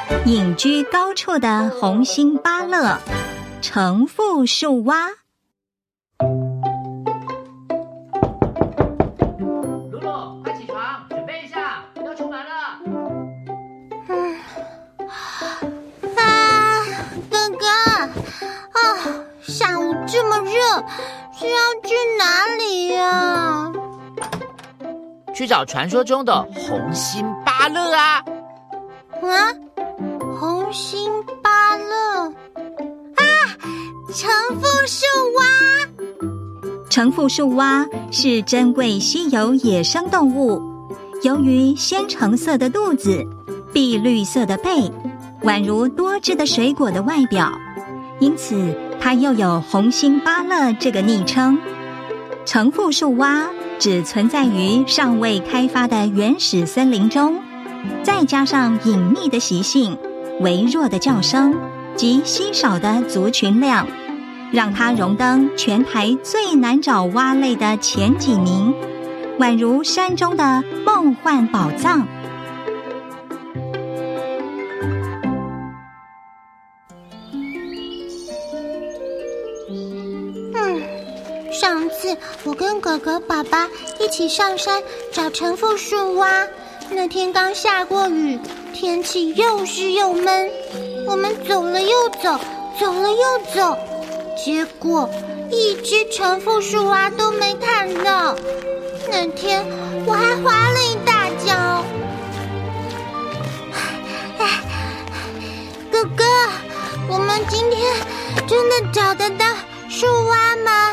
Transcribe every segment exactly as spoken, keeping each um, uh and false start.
隐居高处的红心芭乐，橙腹树蛙。 露露，快起床，准备一下，要出门了。 嗯，啊，哥哥，啊，下午这么热，是要去哪里呀？ 去找传说中的红心芭乐啊！ 啊，红心芭乐啊，橙腹树蛙。 橙腹树蛙是珍贵稀有野生动物，由于鲜橙色的肚子、碧绿色的背，宛如多汁的水果的外表，因此它又有红心芭乐这个昵称。橙腹树蛙只存在于尚未开发的原始森林中，再加上隐秘的习性、微弱的叫声及稀少的族群量，让它荣登全台最难找蛙类的前几名，宛如山中的梦幻宝藏。 嗯，上次我跟哥哥、爸爸一起上山找橙腹树蛙，那天刚下过雨，天气又湿又闷，我们走了又走，走了又走，结果一只橙腹树蛙都没看到。那天我还滑了一大跤。哥哥，我们今天真的找得到树蛙吗？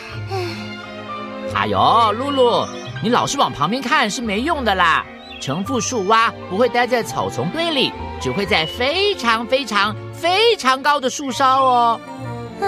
哎呦，露露，你老是往旁边看是没用的啦。橙腹树蛙不会待在草丛堆里，只会在非常非常非常高的树梢哦。 啊，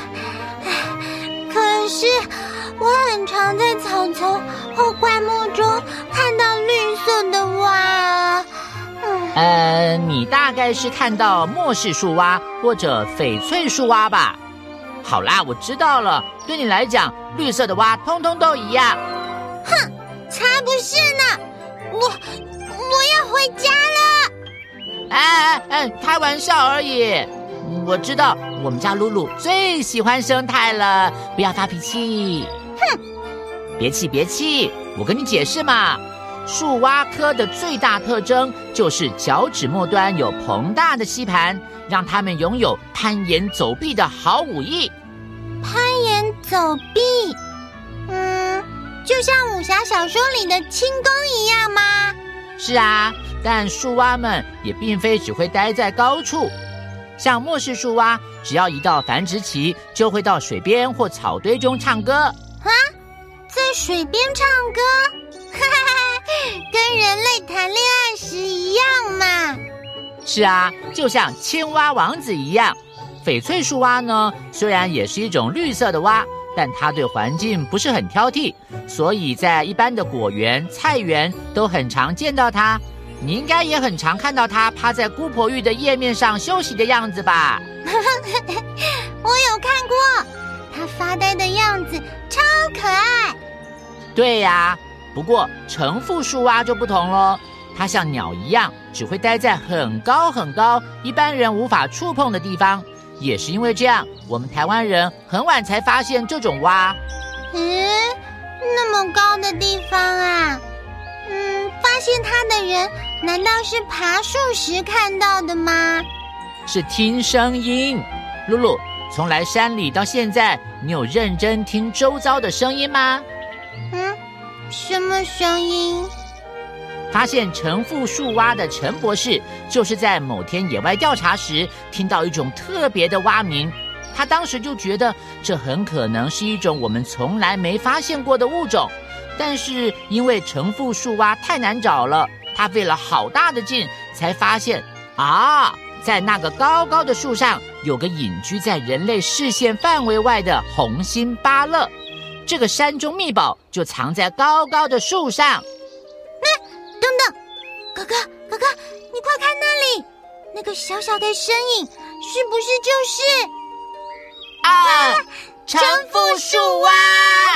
可是我很常在草丛或灌木中看到绿色的蛙。嗯， 呃，你大概是看到末氏树蛙或者翡翠树蛙吧？好啦，我知道了，对你来讲，绿色的蛙通通都一样。 哼，才不是呢！我我要回家了。 哎哎哎，开玩笑而已。我知道我们家露露最喜欢生态了，不要发脾气。 哼， 别气别气，我跟你解释嘛。树蛙科的最大特征就是脚趾末端有膨大的吸盘，让它们拥有攀岩走壁的好武艺。 攀岩走壁，嗯，就像武侠小说里的轻功一样吗？ 是啊，但树蛙们也并非只会待在高处。像末氏树蛙，只要一到繁殖期，就会到水边或草堆中唱歌。啊， 在水边唱歌？哈哈，跟人类谈恋爱时一样嘛。 是啊，就像青蛙王子一样。翡翠树蛙呢，虽然也是一种绿色的蛙，但它对环境不是很挑剔，所以在一般的果园、菜园都很常见到它。你应该也很常看到它趴在姑婆芋的叶面上休息的样子吧？ 我有看过，它发呆的样子超可爱。 对呀，不过橙腹树蛙就不同咯，它像鸟一样，只会待在很高很高，一般人无法触碰的地方。也是因为这样，我们台湾人很晚才发现这种蛙。 嗯，那么高的地方啊？嗯，发现它的人难道是爬树时看到的吗？ 是听声音。露露，从来山里到现在，你有认真听周遭的声音吗？ 嗯，什么声音？ 发现橙腹树蛙的陈博士，就是在某天野外调查时，听到一种特别的蛙鸣。他当时就觉得这很可能是一种我们从来没发现过的物种，但是因为橙腹树蛙太难找了，他费了好大的劲才发现啊，在那个高高的树上有个隐居在人类视线范围外的红心芭乐，这个山中秘宝就藏在高高的树上。 等等，哥哥哥哥，你快看那里，那个小小的身影是不是就是啊，橙腹树蛙？